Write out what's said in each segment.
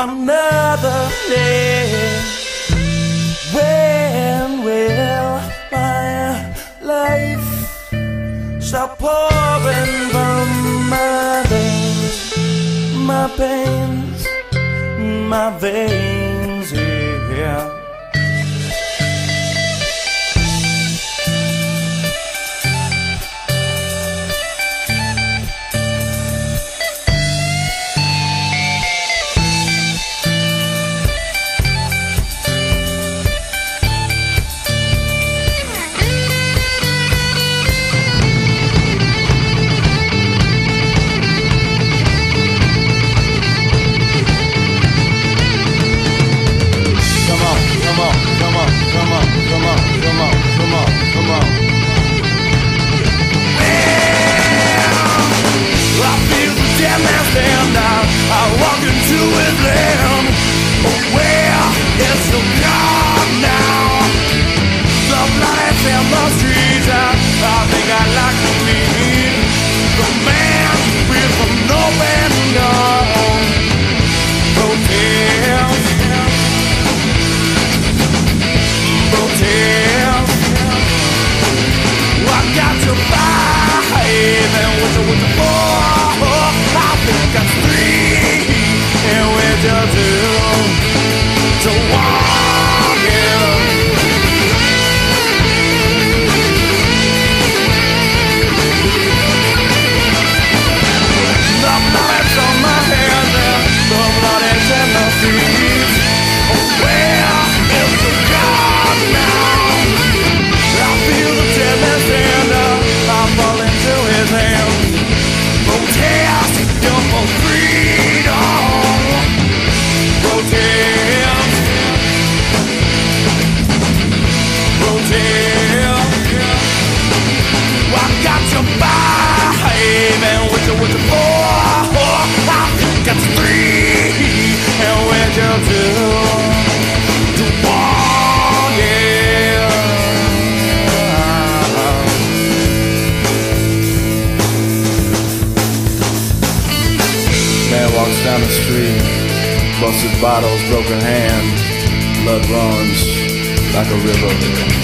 another day. When will my life stop pouring from my veins, my pains, my veins, yeah. I walk into his land. Where is the God now? The blood in the streets. I think I'd like to meet the man with an open gun. Protest, protest. I got to fight and what you for? I think I'm free, and we're just two to walk in. The blood's on my hands and the blood is in the streets. Where is the God now? I feel the deadness and I fall into his hands. Protest, you're for freedom. Protest, protest. I got your vibe and what you for? I think it's free and we're just to walk, yeah. Man walks down the street, busted bottles, broken hand, blood runs like a river.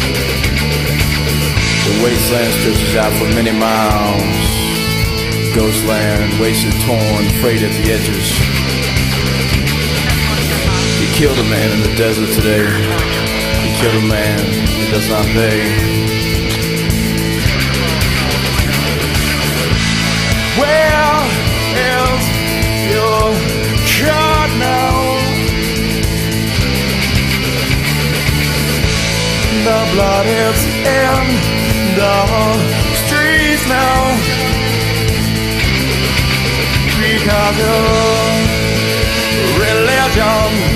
The wasteland stretches out for many miles. Ghostland, wasted, torn, frayed at the edges. He killed a man in the desert today. He killed a man he does not pay. Where is your God now? The blood is in the streets now. Because of religion